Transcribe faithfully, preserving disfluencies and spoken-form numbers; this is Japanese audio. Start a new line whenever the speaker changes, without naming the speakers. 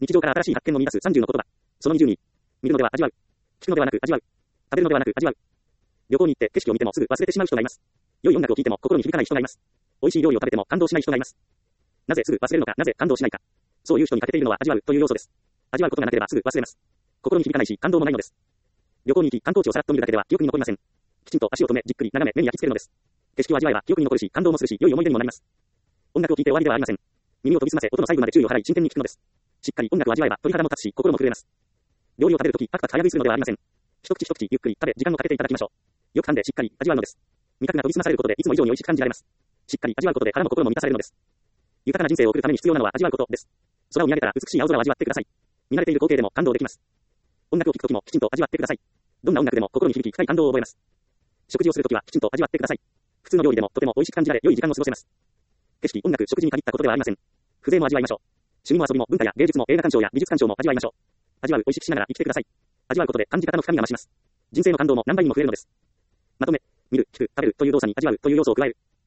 日常から新しい発見を見出すさんじゅうの言葉。そのにじゅうに。見るのでは味わう。聞くのではなく味わう。食べるのではなく味わう。旅行に行って景色を見てもすぐ忘れてしまう人がいます。良い音楽を聴いても心に響かない人がいます。美味しい料理を食べても感動しない人がいます。なぜすぐ忘れるのか、なぜ感動しないか。そういう人に欠けているのは味わうという要素です。味わうことがなければすぐ忘れます。心に響かないし感動もないのです。旅行に行き観光地をさらっと見るだけでは記憶に残りません。きちんと足を止めじっくり眺め目に焼き付けるのです。景色を味わえば記憶に残るし感動もするし良い思い出にもなります。音楽を聴いて終わりではありません。耳を研ぎ澄ませ音の細部まで注意を払い真剣に聞くのです。しっかり音楽を味わえば鳥肌も立つし心も震えます。料理を食べるときパクパク早食いするのではありません。一口一口ゆっくり食べ時間をかけていただきましょう。よく噛んでしっかり味わうのです。味覚が研ぎ澄まされることでいつも以上に美味しく感じられます。しっかり味わうことで腹も心も満たされるのです。豊かな人生を送るために必要なのは味わうことです。空を見上げたら美しい青空を味わってください。見慣れている光景でも感動できます。音楽を聴くときもきちんと味わってください。どんな音楽でも心に響き深い感動を覚えます。食事をするときはきちんと味わってください。普通の料理でもとても美味しく感じられ良い時間を過ごせます。景色、音楽、食事に限ったことではありません。風情も味わいましょう。趣味も遊びも文化や芸術も映画鑑賞や美術鑑賞も味わいましょう。味わう、美味しくしながら生きてください。味わうことで感じ方の深みが増します。人生の感動も何倍にも増えるのです。まとめ、見る、聞く、食べるという動作に味わうという要素を加える。